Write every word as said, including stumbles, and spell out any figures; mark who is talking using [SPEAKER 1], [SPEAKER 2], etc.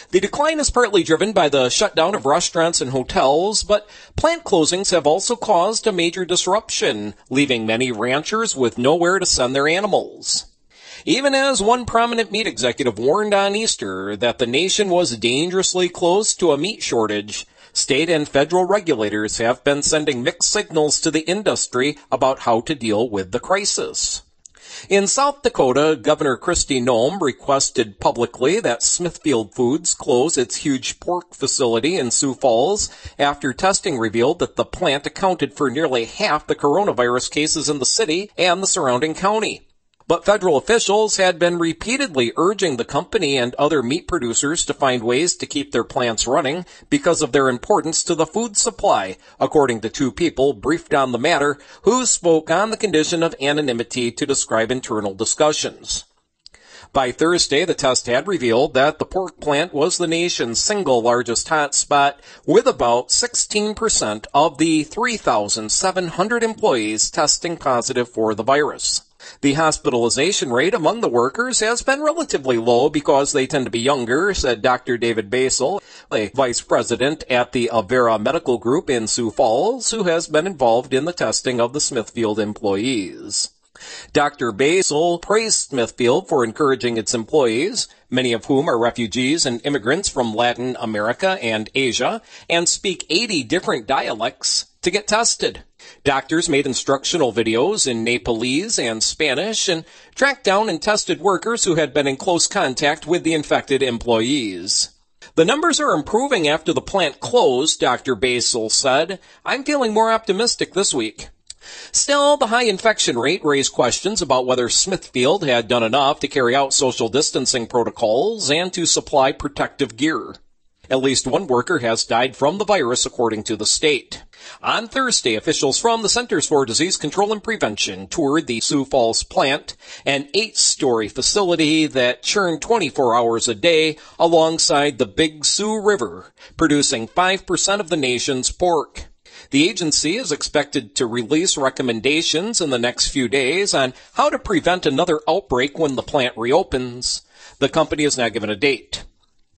[SPEAKER 1] The decline is partly driven by the shutdown of restaurants and hotels, but plant closings have also caused a major disruption, leaving many ranchers with nowhere to send their animals. Even as one prominent meat executive warned on Easter that the nation was dangerously close to a meat shortage, state and federal regulators have been sending mixed signals to the industry about how to deal with the crisis. In South Dakota, Governor Kristi Noem requested publicly that Smithfield Foods close its huge pork facility in Sioux Falls after testing revealed that the plant accounted for nearly half the coronavirus cases in the city and the surrounding county. But federal officials had been repeatedly urging the company and other meat producers to find ways to keep their plants running because of their importance to the food supply, according to two people briefed on the matter who spoke on the condition of anonymity to describe internal discussions. By Thursday, the test had revealed that the pork plant was the nation's single largest hotspot, with about sixteen percent of the three thousand seven hundred employees testing positive for the virus. The hospitalization rate among the workers has been relatively low because they tend to be younger, said Doctor David Basel, a vice president at the Avera Medical Group in Sioux Falls, who has been involved in the testing of the Smithfield employees. Doctor Basel praised Smithfield for encouraging its employees, many of whom are refugees and immigrants from Latin America and Asia, and speak eighty different dialects, to get tested. Doctors made instructional videos in Nepalese and Spanish and tracked down and tested workers who had been in close contact with the infected employees. The numbers are improving after the plant closed, Doctor Basel said. I'm feeling more optimistic this week. Still, the high infection rate raised questions about whether Smithfield had done enough to carry out social distancing protocols and to supply protective gear. At least one worker has died from the virus, according to the state. On Thursday, officials from the Centers for Disease Control and Prevention toured the Sioux Falls plant, an eight-story facility that churned twenty-four hours a day alongside the Big Sioux River, producing five percent of the nation's pork. The agency is expected to release recommendations in the next few days on how to prevent another outbreak when the plant reopens. The company has not given a date.